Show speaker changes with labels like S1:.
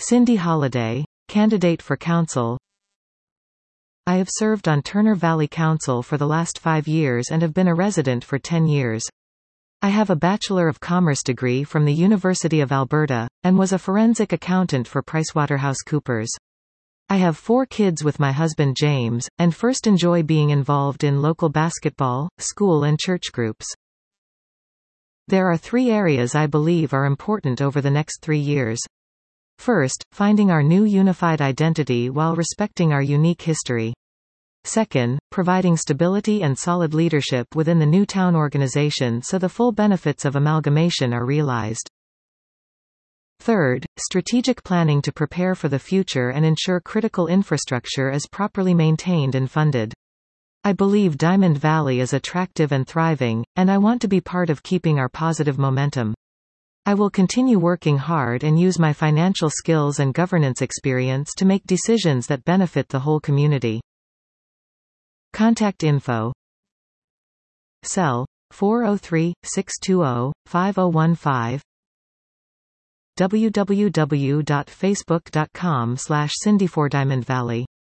S1: Cindy Holliday, candidate for council. I have served on Turner Valley Council for the last 5 years and have been a resident for 10 years. I have a Bachelor of Commerce degree from the University of Alberta, and was a forensic accountant for PricewaterhouseCoopers. I have 4 kids with my husband James, and first enjoy being involved in local basketball, school and church groups. There are 3 areas I believe are important over the next 3 years. First, finding our new unified identity while respecting our unique history. Second, providing stability and solid leadership within the new town organization so the full benefits of amalgamation are realized. Third, strategic planning to prepare for the future and ensure critical infrastructure is properly maintained and funded. I believe Diamond Valley is attractive and thriving, and I want to be part of keeping our positive momentum. I will continue working hard and use my financial skills and governance experience to make decisions that benefit the whole community. Contact info. Cell 403-620-5015. www.facebook.com/Cindy4Diamond Valley